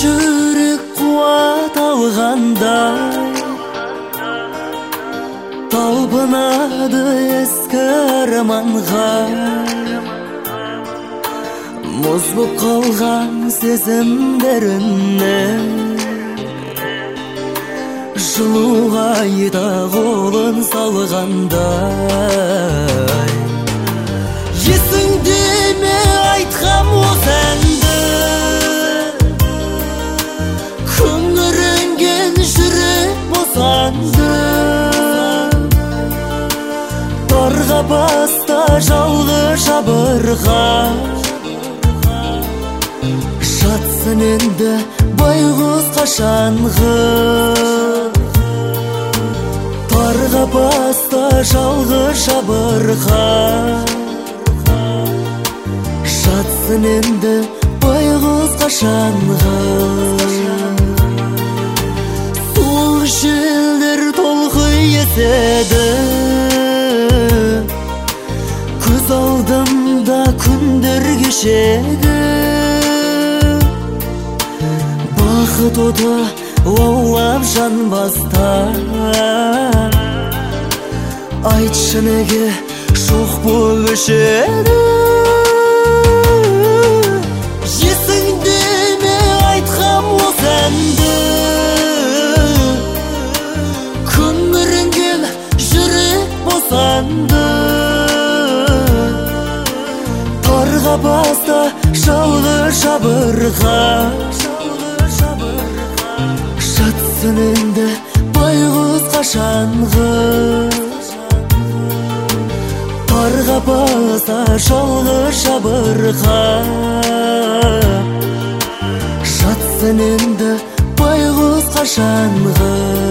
жүрек қуат алғандай талпынады ескі арманға. Мұз боп қалған сезімдеріне жылуға айда қолын салғандай. Есіңде ме айтқам осы әнді, күңіренген жүрек босанды. Дарға баста жалғыз жабырға, жатсын енді байғұс қашанғы. Дарға баста жалғыз жабырға, жатсын енді байғұс қашанғы. Суық желдер толқы еседі, көз алдымда күндер кешегі. Бақыт оты лаулап жанбаста, айтшы неге жоқ болып өшеді. Есіңде ме айтқам осы әнді, күңіренген жүрек босанды. Дарға баста жалғыз жабырға, жатсын енді байғұс қашанғы. Дарға баста жалғыз жабырға, жатсын енді байғұс қашанғы.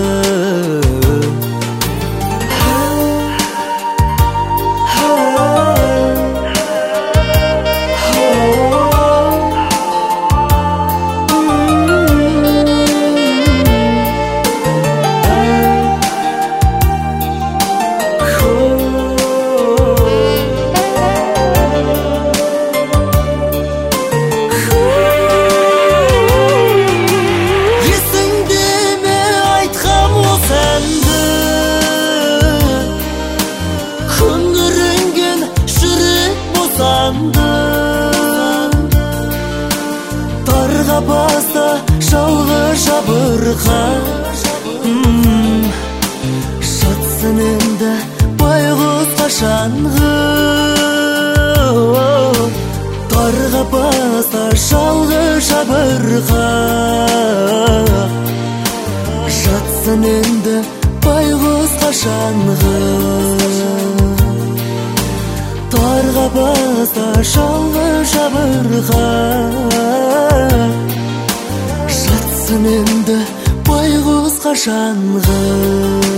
Дарға баста жалғыз жабырға, жатсын енді байғұс қашанғы. Дарға баста жалғыз жабырға, жатсын енді байғұс қашанғы. Дарға баста жалғыз жабырға, жатсын енді байғұс қашанғы.